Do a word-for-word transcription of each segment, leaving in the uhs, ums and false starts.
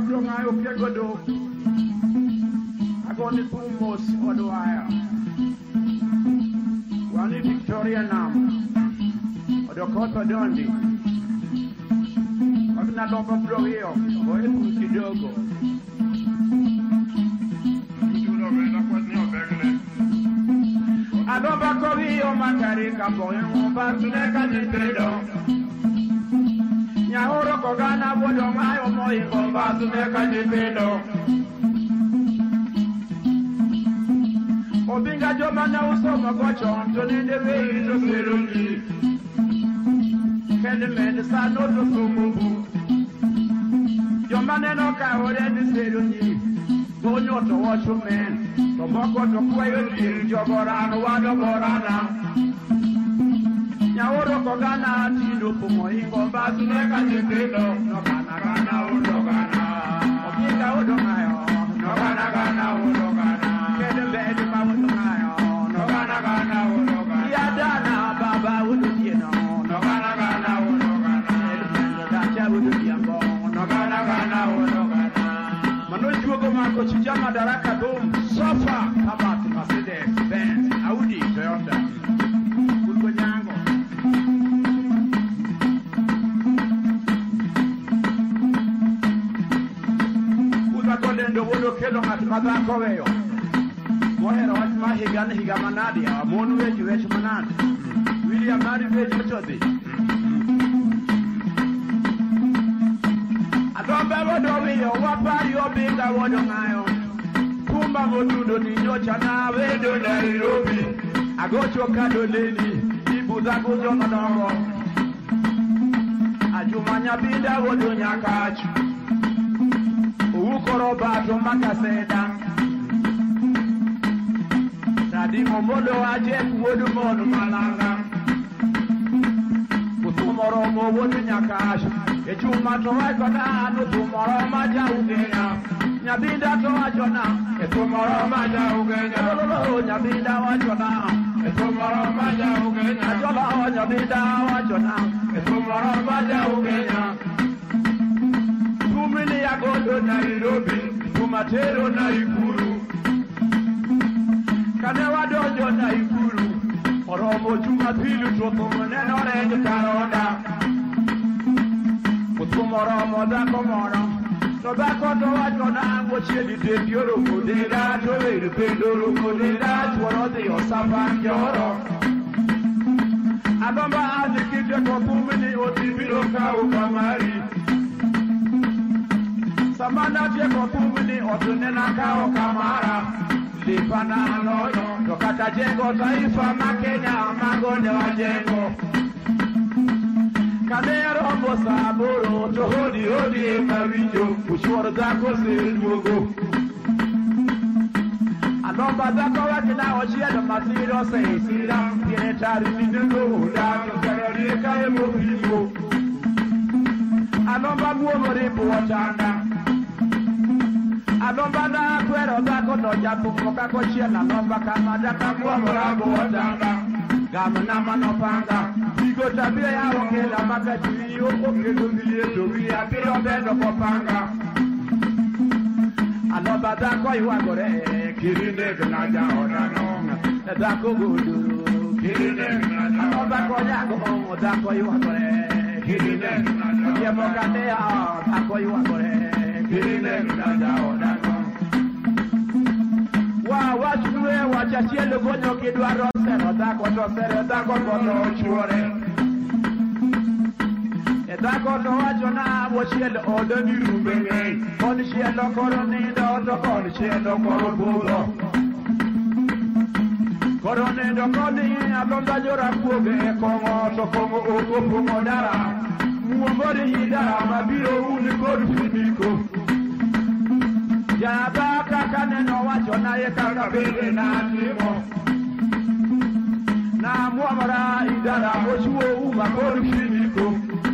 bro ngayo pego do agoni pumos odwaya wani Victoria nam odokoto dondi odna lomba bro hiyo oe kidogo ndulo mena kwa ni obegle adomba ko hiyo makarika boye ngomba tuneka nitedo Nyahoro kogana bodo mayo moi ngomba tuneka nitedo Obinga joma na usoma gocho Antoninde vei to serungi Kende mende sa no to sumubu Joma neno ka ore di serungi Gonyo to wacho men Tomoko to kwayo diri jogorano wado gorana Nyahoro kogana tido pumo ingomba tuneka nitedo No gana gana udo gana Obinga udo mayo No gana gana udo gana Kende mende ma udo mayo No gana gana udo gana Yadana baba udo tieno No gana gana udo gana Kende dacha udo tiembo No gana gana udo gana Mano jugo mako chijama daraka boom Sofa Kabat Mercedes Benz Audi Toyota Kulko nyango Ndo wodo kelo mat madako weyo mohero wach ma higa ne higa manadi a mon weji wech manadi William Mari weji todhi adombe wodo wiyo wapari obinga wodo ngayo kumba modudo ni nyocha na wedo Nairobi agocho kado leni ibuza kuzo madongo ajumanya binda wodo nyakachu Ukoroba to makaseda Tadi momodo aje kuwodu modu malanga Kutumoro mo wodu nyakashu Echuma to wakona anu tumoro maja ugenya Nyabinda to wachona Etumoro maja ugenya Lolo nyabinda wachona Etumoro maja ugenya Ajola nyabinda wachona Etumoro maja ugenya Tumini ya godo Nairobi, tumatero na ikuru Kanewa dojo na ikuru Oromo Jumapili tutumuneno rengi karonda Kutumoromo dako moro Tobako to wachona ango chedi tepioro kudeda Toweru pendoro kudeda Chwarodi osapan joro Abamba azikite kutumini otibiro kau kamari Samana jeko kumini otunena kao kamara Lipana loyo Tokata jengo taifa makenya Magone wa jengo Kanero mbo saburo Tohodi hodi ekawijo Ushwaro zako sirmugo Anomba zako wakina oshiedo masiro seisira Tiene tari nidendo hula Kisararika emo figo Anomba guomo ribu watanda Anomba na kwero zako no jabu Moka koshia na nomba kama daka Kwa morabu watanga Gama na manopanga Bigo tabia ya wakela Maka chini yoko kelo milie Towi ya kiro bendo kopanga Anomba zako iwagore Kirine gnaja onano Zako guduru Kirine gnaja Anomba konyago Zako iwagore Kirine gnaja Ye moka nea Zako iwagore Kirine gnaja onano Wa wachue wachachielo gonyo kidwaro Sero dako to sero dako koto chuore E dako to wachona Wachielo odo ni rubenge Koni chielo koro nindo To koni chielo koro bulo Koro nindo koni Alonda jora kuoge Kongo to kongo oko pungo dara Muombori hidara Mabiro uni kodu finiko Jabaka kaneno wacho na ye kaka bebe na timo Na muamara idara mochuo uma kodu finiko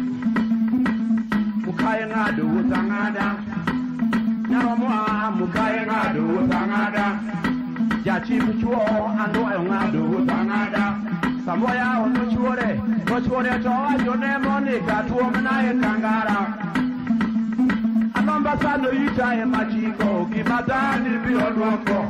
Mukaye ngado utangada Nyaro mua mukaye ngado utangada Jachi mchuo ando e ngado utangada Samoya ono chuore Kochuore to wacho ne monika tuo mna ye kangara Adamba sano ita e machiko kimatani biro duoko.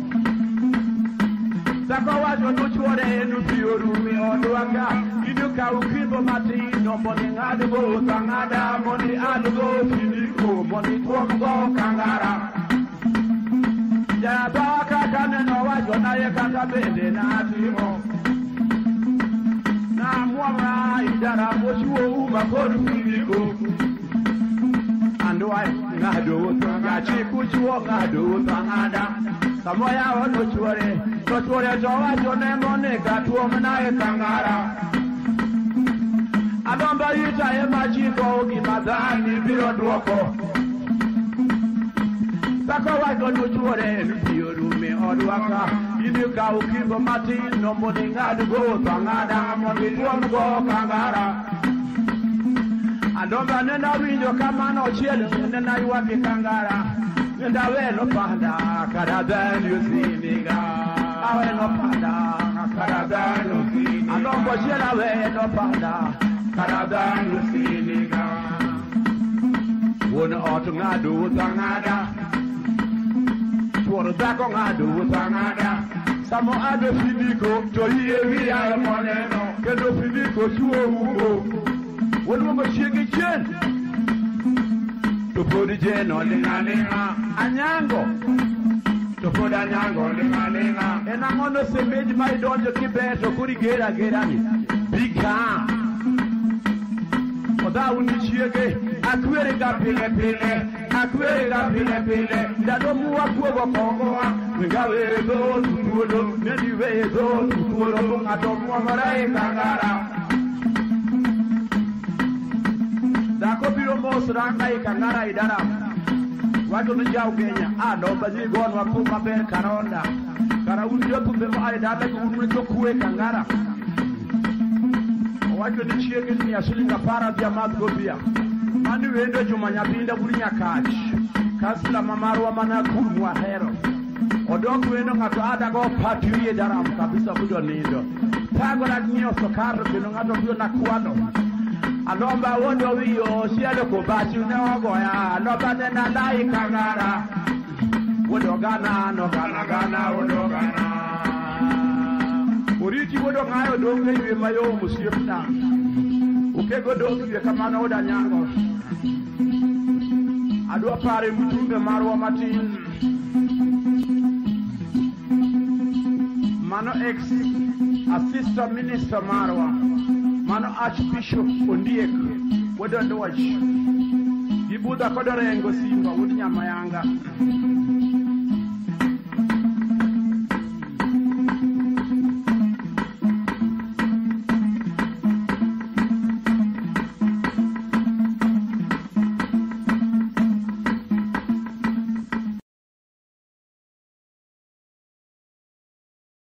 Sako wajo nuchuore enu biro rumi odwaka. Iduka ukibo matino moni ngadugo tangada moni adugo finiko moni tuomgo kangara. Jaba kaka neno wajo na ye kaka bende na atimo. Na mwama idara moshuo uma kodu finiko. Andoi ngado ngachi kuchuo ngado tangada. Samoya ono chuore, no chuore jowa jone mone katuo mnae kangara. Adamba yita e machiko gimadhani biro duoko. Sako wajo no chuore biro rume odwaka. Iduka ukimbo matin no moni ngado go tangada moni tuomgo kangara. Adamba nena winjo kama no chielo nena iwaki kangara. Nenda weno panda karadani usiniga. Aweno panda karadani usiniga. Adamba chiela weno panda karadani usiniga. Wona otu ngadu tangada. Chuoro dako ngadu tangada. Samo ado finiko to hiye via moneno. Kendo finiko chuo ugo. Wona mo chiegi chen. To put it in on linga anyango. To put anyango linga linga. And I'm on the same page my daughter keep it to put it get get on it. Big car. For that one is here. I query that pile pile. I query that pile pile. That don't move up to a Congo. We got it go to Kudo. Many ways go to Kudo. I don't want to write Kangara. Dakopiro most rangai kangara idara. Watu nijau Kenya. Ado bazi gwan wakuma ben karonda. Kara unjo kumbe maare dada kumunjo kuwe kangara. Watu nichiege ni asili kapara vya madgobia. Mani wendo jumanya pinda bulinya kachi. Kasila mamarwa mana kurumwa hero. Odoku wendo ngato ada go patuye daram kabisa budo nindo. Tago la nyo sokaro bino ngato budo nakuano. Alomba wondo wiyo sialo kubati unawagoya. Alomba nena lai kangara. Wodo gana no gana gana wodo gana. Uriti wodo ngayo donge iwe mayo musiyepna. Ukego donge iwe kamana oda nyango. Adwa pare mutunge marwa matin. Mano ex assistant minister marwa. Mano Archbishop Ondiek wodo ndoch. Ibuda kodore ngo simba wodi nyamayanga.